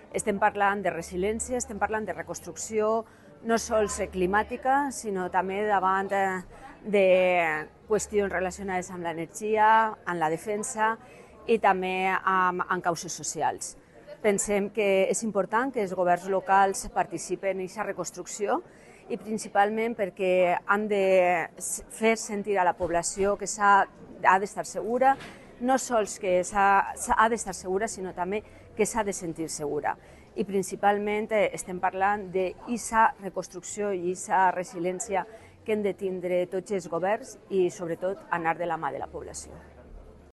Estem parlant de resiliència, estem parlant de reconstrucció, no sols climàtica, sinó també davant de qüestions relacionades amb l'energia, amb la defensa i també amb causes socials. Pensem que és important que els governs locals participen en aquesta reconstrucció i principalment perquè han de fer sentir a la població que ha d'estar segura, no sols que ha d'estar segura, sinó també que s'ha de sentir segura. I principalment estem parlant d'aquesta reconstrucció i aquesta resiliència que hem de tindre tots els governs i sobretot anar de la mà de la població.